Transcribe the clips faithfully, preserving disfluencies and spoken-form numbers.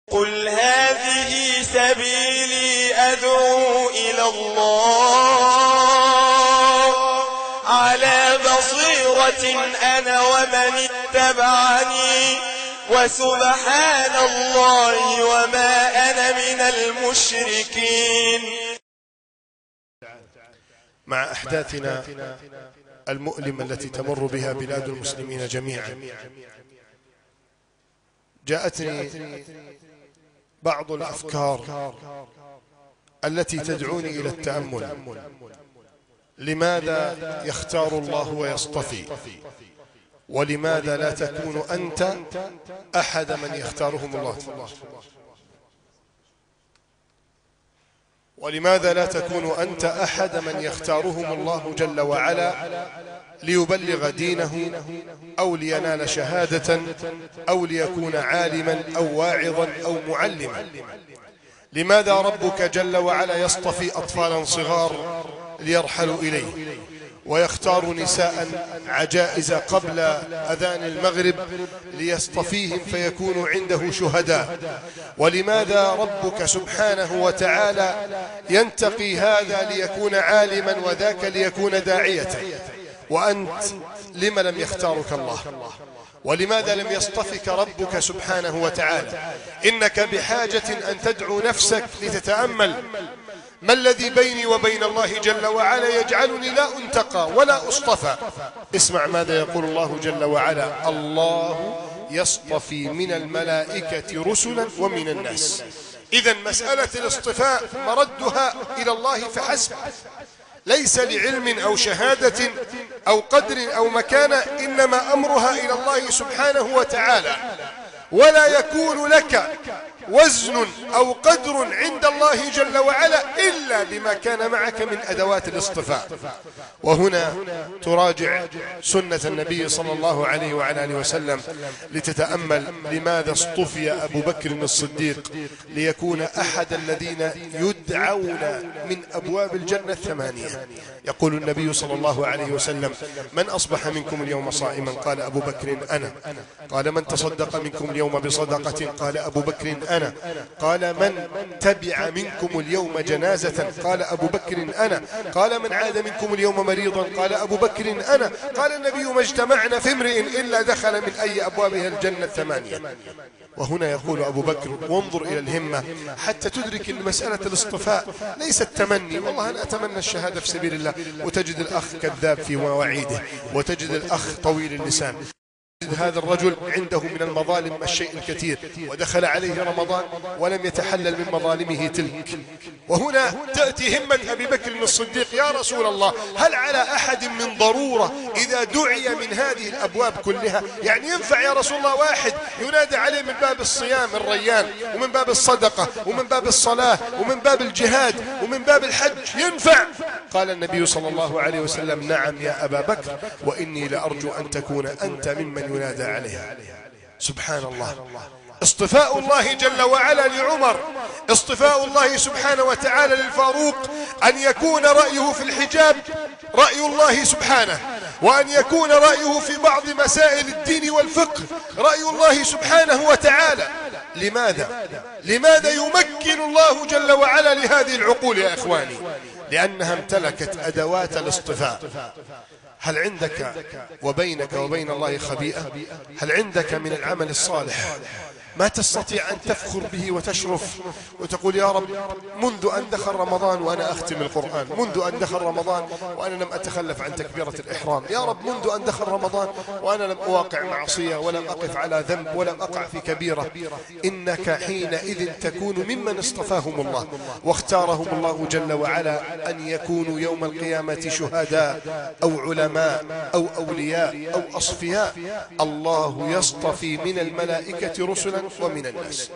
قل هذه سبيلي أدعو إلى الله على بصيرة أنا ومن اتبعني وسبحان الله وما أنا من المشركين. مع أحداثنا المؤلمة التي تمر بها بلاد المسلمين جميعا، جاءتني بعض الأفكار التي تدعوني إلى التأمل. لماذا يختار الله ويصطفي؟ ولماذا لا تكون أنت أحد من يختارهم الله؟ ولماذا لا تكون أنت أحد من يختارهم الله جل وعلا ليبلغ دينه أو لينال شهادة أو ليكون عالما أو واعظا أو معلما؟ لماذا ربك جل وعلا يصطفي أطفالا صغار ليرحلوا إليه، ويختار نساء عجائز قبل أذان المغرب ليصطفيهم فيكونوا عنده شهداء؟ ولماذا ربك سبحانه وتعالى ينتقي هذا ليكون عالما وذاك ليكون داعية؟ وأنت لم لم يختارك الله؟ ولماذا لم يصطفك ربك سبحانه وتعالى؟ إنك بحاجة أن تدعو نفسك لتتأمل ما الذي بيني وبين الله جل وعلا يجعلني لا أنتقى ولا أصطفى. اسمع ماذا يقول الله جل وعلا: الله يصطفي من الملائكة رسلا ومن الناس. إذن مسألة الاصطفاء مردها إلى الله فحسب، ليس لعلم أو شهادة أو قدر أو مكانة، إنما أمرها إلى الله سبحانه وتعالى. ولا يكون لك وزن أو قدر عند الله جل وعلا إلا بما كان معك من أدوات الاصطفاء. وهنا تراجع سنة النبي صلى الله عليه وعلى آله وسلم لتتأمل لماذا اصطفي أبو بكر الصديق ليكون أحد الذين يدعون من أبواب الجنة الثمانية. يقول النبي صلى الله عليه وسلم: من أصبح منكم اليوم صائما؟ قال أبو بكر أنا. قال: من تصدق منكم اليوم بصدقة؟ قال أبو بكر أنا. قال: من تبع منكم اليوم جنازة؟ قال أبو بكر أنا. قال: من عاد منكم اليوم مريضا؟ قال أبو بكر أنا. قال النبي: ما اجتمعنا في امرئ إلا دخل من أي أبوابها الجنة الثمانية. وهنا يقول أبو بكر: وانظر إلى الهمة حتى تدرك المسألة الاصطفاء ليس التمني، والله أنا أتمنى الشهادة في سبيل الله، وتجد الأخ كذاب في مواعيده، وتجد الأخ طويل اللسان. هذا الرجل عنده من المظالم الشيء الكثير، ودخل عليه رمضان ولم يتحلل من مظالمه تلك. وهنا تأتي همة أبي بكر الصديق: يا رسول الله، هل على أحد من ضرورة إذا دعي من هذه الأبواب كلها؟ يعني ينفع يا رسول الله واحد ينادى عليه من باب الصيام الريان، ومن باب الصدقة، ومن باب الصلاة، ومن باب الجهاد، ومن باب الحج، ينفع؟ قال النبي صلى الله عليه وسلم: نعم يا أبا بكر، وإني لأرجو أن تكون أنت ممن ينادى عليها. سبحان الله. اصطفاء الله جل وعلا لعمر، اصطفاء الله سبحانه وتعالى للفاروق أن يكون رأيه في الحجاب رأي الله سبحانه، وأن يكون رأيه في بعض مسائل الدين والفقه رأي الله سبحانه وتعالى. لماذا؟ لماذا يمكن الله جل وعلا لهذه العقول يا إخواني؟ لأنها امتلكت أدوات الاصطفاء. هل عندك وبينك وبين الله خبيئة؟ هل عندك من العمل الصالح ما تستطيع أن تفخر به وتشرف وتقول: يا رب، منذ أن دخل رمضان وأنا أختم القرآن، منذ أن دخل رمضان وأنا لم أتخلف عن تكبيرة الإحرام، يا رب منذ أن دخل رمضان وأنا لم أواقع معصية ولم أقف على ذنب ولم أقع في كبيرة. إنك حينئذ تكون ممن اصطفاهم الله واختارهم الله جل وعلا أن يكونوا يوم القيامة شهداء أو علماء أو أولياء أو أصفياء. الله يصطفي من الملائكة رسلا ومن الناس.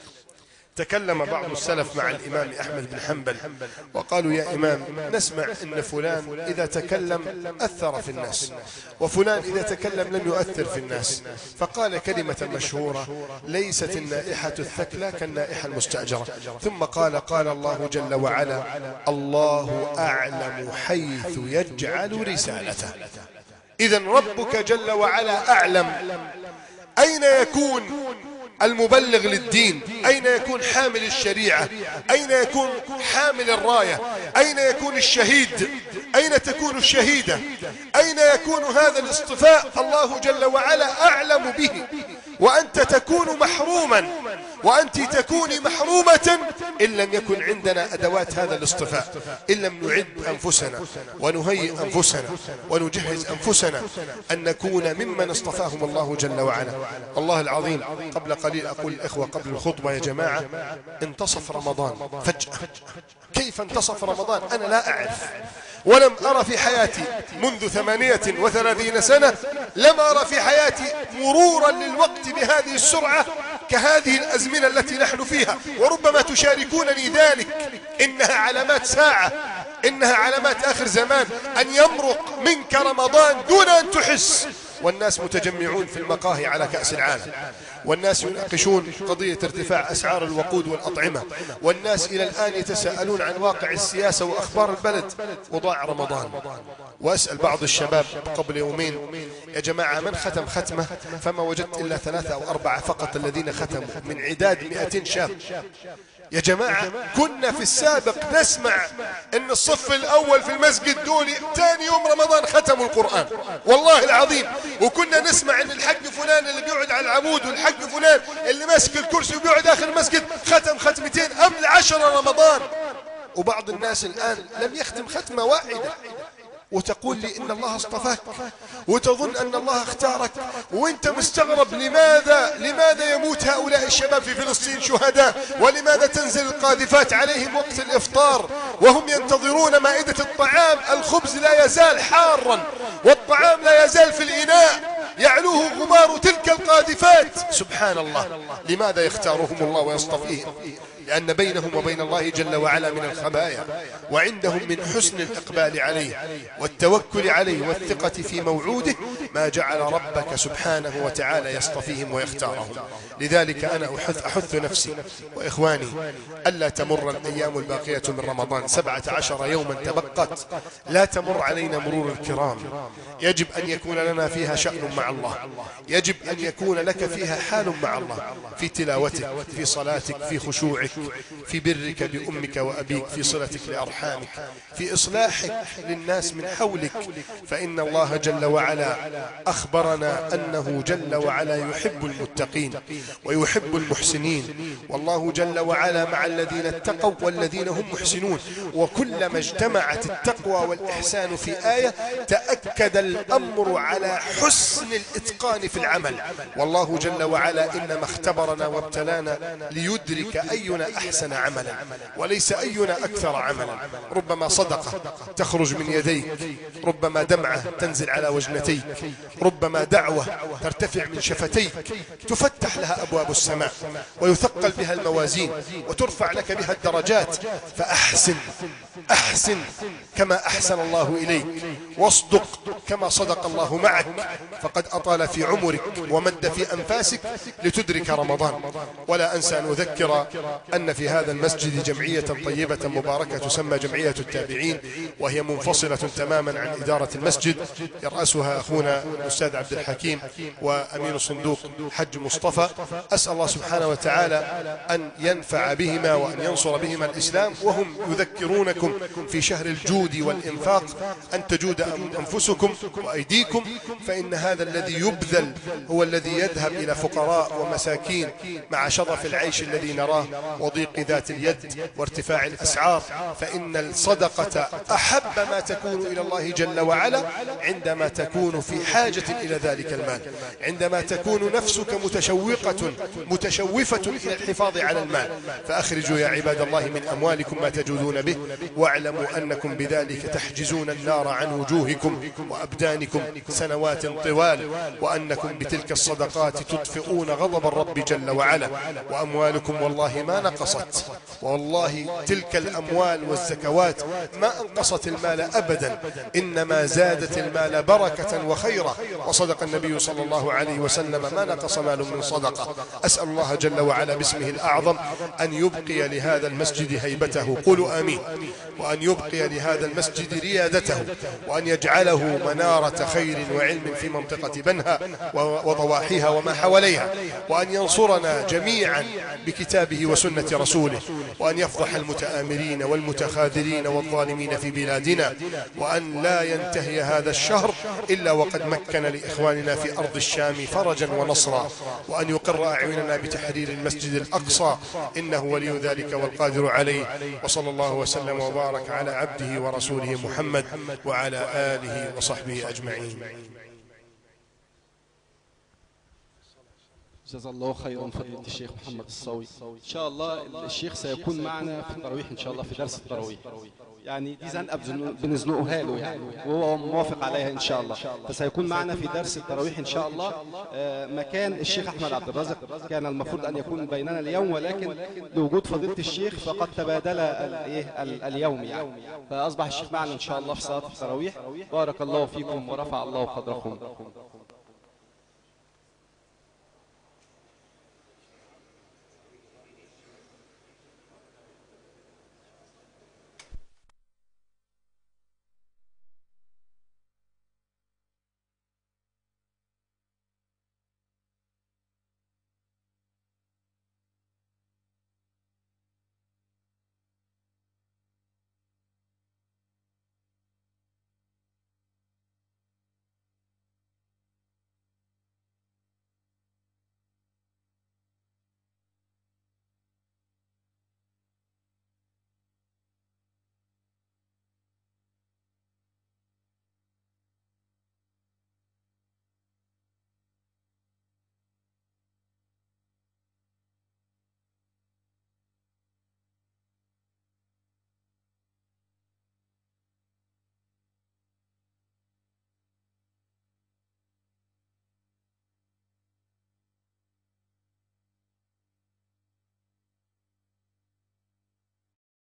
تكلم بعض السلف مع الإمام أحمد بن حنبل وقالوا: يا إمام، نسمع أن فلان إذا تكلم أثر في الناس، وفلان إذا تكلم لم يؤثر في الناس. فقال كلمة مشهورة: ليست النائحة الثكلى كالنائحة المستأجرة. ثم قال: قال الله جل وعلا: الله أعلم حيث يجعل رسالته. إذن ربك جل وعلا أعلم أين يكون المبلغ للدين؟ أين يكون حامل الشريعة؟ أين يكون حامل الراية؟ أين يكون الشهيد؟ أين تكون الشهيدة؟ أين يكون هذا الاصطفاء؟ الله جل وعلا أعلم به، وأنت تكون محروما، وأنت تكوني محرومة إن لم يكن عندنا أدوات هذا الاصطفاء، إن لم نعد أنفسنا ونهيئ أنفسنا ونجهز أنفسنا أن نكون ممن اصطفاهم الله جل وعلا. الله العظيم، قبل قليل أقول الإخوة قبل الخطبة يا جماعة، انتصف رمضان فجأة. كيف انتصف رمضان؟ أنا لا أعرف، ولم أرى في حياتي منذ ثمانية وثلاثين سنة، لم أرى في حياتي مرورا للوقت بهذه السرعة كهذه الأزمنة التي نحن فيها. وربما تشاركونني ذلك، إنها علامات ساعة، إنها علامات آخر زمان، أن يمرق منك رمضان دون أن تحس، والناس متجمعون في المقاهي على كأس العالم، والناس يناقشون قضية ارتفاع أسعار الوقود والأطعمة، والناس إلى الآن يتساءلون عن واقع السياسة وأخبار البلد، وضاع رمضان. وأسأل بعض الشباب قبل يومين: يا جماعة من ختم ختمة؟ فما وجدت إلا ثلاثة أو أربعة فقط الذين ختموا من عداد مئتين شاب. يا جماعة كنا في السابق نسمع ان الصف الاول في المسجد دول ثاني يوم رمضان ختموا القرآن، والله العظيم. وكنا نسمع ان الحق فلان اللي بيقعد على العمود، والحق فلان اللي ماسك الكرسي وبيقعد اخر المسجد ختم ختمتين قبل عشر رمضان. وبعض الناس الآن لم يختم ختمة واحدة، وتقول لي إن الله اصطفاك، وتظن أن الله اختارك، وانت مستغرب لماذا لماذا يموت هؤلاء الشباب في فلسطين شهداء، ولماذا تنزل القاذفات عليهم وقت الإفطار وهم ينتظرون مائدة الطعام. الخبز لا يزال حارا، والطعام لا يزال في الإناء يعلوه غبار تلك القاذفات. سبحان الله، لماذا يختارهم الله ويصطفيهم؟ لأن بينهم وبين الله جل وعلا من الخبايا، وعندهم من حسن الإقبال عليه والتوكل عليه والثقة في موعوده ما جعل ربك سبحانه وتعالى يصطفيهم ويختارهم. لذلك أنا أحث, أحث نفسي وإخواني ألا تمر الأيام الباقية من رمضان، سبعة عشر يوما تبقت، لا تمر علينا مرور الكرام. يجب أن يكون لنا فيها شأن مع الله، يجب أن يكون لك فيها حال مع الله، في تلاوتك، في صلاتك، في خشوعك، في برك بأمك وأبيك، في صلتك لأرحامك، في إصلاحك للناس من حولك. فإن الله جل وعلا أخبرنا أنه جل وعلا يحب المتقين ويحب المحسنين، والله جل وعلا مع الذين اتقوا والذين هم محسنون. وكلما اجتمعت التقوى والإحسان في آية تأكد الأمر على حسن الإتقان في العمل. والله جل وعلا إنما اختبرنا وابتلانا ليدرك أينا أحسن عملا وليس أينا أكثر عملا. ربما صدقة تخرج من يديك، ربما دمعة تنزل على وجنتيك، ربما دعوة ترتفع من شفتيك تفتح لها أبواب السماء ويثقل بها الموازين وترفع لك بها الدرجات. فأحسن أحسن كما أحسن الله إليك، واصدق كما صدق الله معك، فقد أطال في عمرك ومد في أنفاسك لتدرك رمضان. ولا أنسى أن أذكر أن في هذا المسجد جمعية طيبة مباركة تسمى جمعية التابعين، وهي منفصلة تماما عن إدارة المسجد، يرأسها أخونا الأستاذ عبد الحكيم وأمين الصندوق حج مصطفى. أسأل الله سبحانه وتعالى أن ينفع بهما وأن ينصر بهما الإسلام، وهم يذكرونكم في شهر الجود والإنفاق أن تجود أنفسكم وأيديكم، فإن هذا الذي يبذل هو الذي يذهب إلى فقراء ومساكين مع شظف العيش الذي نراه وضيق ذات اليد وارتفاع الأسعار. فإن الصدقة أحب ما تكون إلى الله جل وعلا عندما تكون في حاجة إلى ذلك المال، عندما تكون نفسك متشوقة متشوفة إلى الحفاظ على المال. فأخرجوا يا عباد الله من أموالكم ما تجودون به، واعلموا أنكم بذلك تحجزون النار عن وجوهكم وأبدانكم سنوات طوال، وأنكم بتلك الصدقات تطفئون غضب الرب جل وعلا. وأموالكم والله ما نقصت، والله تلك الأموال والزكوات ما أنقصت المال أبدا، إنما زادت المال بركة وخيرا. وصدق النبي صلى الله عليه وسلم: ما نقص مال من صدقة. أسأل الله جل وعلا باسمه الأعظم أن يبقي لهذا المسجد هيبته، قولوا آمين، وأن يبقي لهذا المسجد ريادته، وأن وأن يجعله منارة خير وعلم في منطقة بنها وضواحيها وما حواليها، وأن ينصرنا جميعا بكتابه وسنة رسوله، وأن يفضح المتآمرين والمتخاذلين والظالمين في بلادنا، وأن لا ينتهي هذا الشهر إلا وقد مكن لإخواننا في أرض الشام فرجا ونصرا، وأن يقر أعيننا بتحرير المسجد الأقصى، إنه ولي ذلك والقادر عليه. وصلى الله وسلم وبارك على عبده ورسوله محمد وعلى آله وصحبه أجمعين. جزا الله خيرا فضيلة الشيخ محمد الصاوي. إن شاء الله الشيخ سيكون معنا في التراويح إن شاء الله في درس التراويح، يعني دي زنقة بنزنقها له يعني وهو موافق عليها إن شاء الله، فسيكون معنا في درس التراويح إن شاء الله مكان الشيخ أحمد عبد الرازق. كان المفروض أن يكون بيننا اليوم، ولكن لوجود فضيلة الشيخ فقد تبادل اليوم يعني، فأصبح الشيخ معنا إن شاء الله في صلاة التراويح. بارك الله فيكم ورفع الله قدركم.